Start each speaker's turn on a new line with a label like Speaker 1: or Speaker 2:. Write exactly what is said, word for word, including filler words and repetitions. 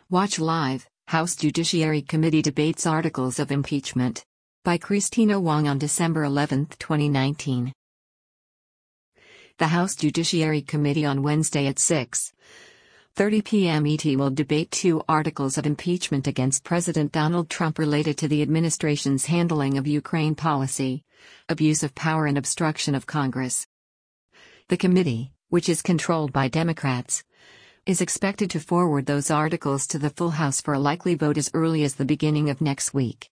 Speaker 1: Watch live, House Judiciary Committee debates articles of impeachment. By Christina Wong on December eleventh, twenty nineteen. The House Judiciary Committee on Wednesday at six thirty p m E T will debate two articles of impeachment against President Donald Trump related to the administration's handling of Ukraine policy, abuse of power and obstruction of Congress. The committee, which is controlled by Democrats, is expected to forward those articles to the full House for a likely vote as early as the beginning of next week.